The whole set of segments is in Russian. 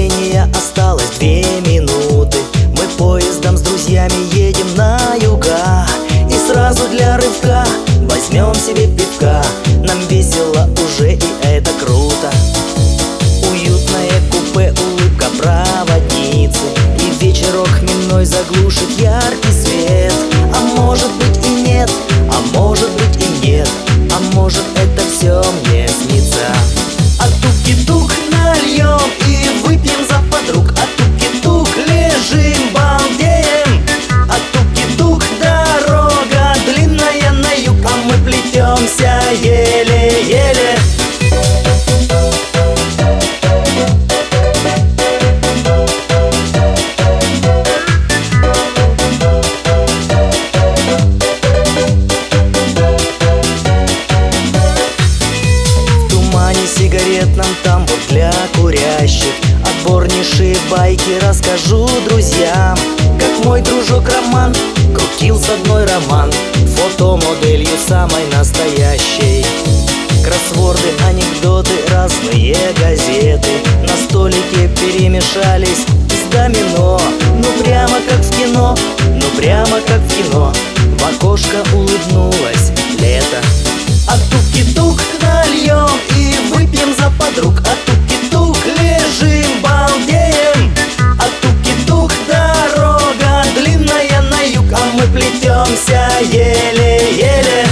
времени осталось 2 минуты. Мы поездом с друзьями едем на юга, и сразу для рывка возьмем себе пивка. Нам весело уже, и это круто. Уютное купе, улыбка проводницы, и вечерок хмельной заглушит яркий свет. А может быть и нет, а может быть и нет, а может это все мне снится. А туки-тук нальем и выпьем за подруг, а туки-тук лежим, балдеем. А туки-тук дорога длинная на юг, а мы плетемся еле-еле. Сигаретном тамбур для курящих, отборнейшие байки расскажу друзьям. Как мой дружок Роман крутил с одной роман, фотомоделью самой настоящей. Кроссворды, анекдоты, разные газеты на столике перемешались с домино. Ну прямо как в кино, ну прямо как в кино. В окошко улыбнулось лето. А туки-тук нальем и выпьем за подруг, а туки-тук лежим, балдеем. А туки-тук дорога длинная на юг, а мы плетемся еле-еле.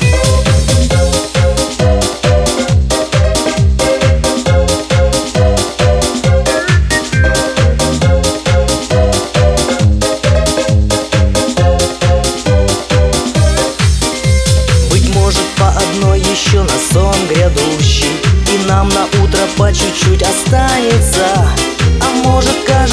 По одной еще на сон грядущий, и нам на утро по чуть-чуть останется. А может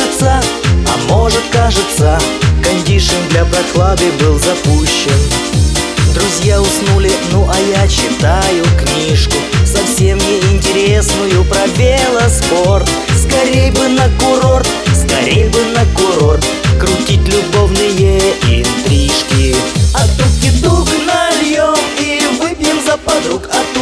кажется, кондишн для прохлады был запущен. Друзья уснули, ну а я читаю книжку, совсем неинтересную, про велоспорт. Скорей бы на курорт, скорей бы на курорт, крутить любовные интрижки. А туки-тук нальем и выпьем за подруг, а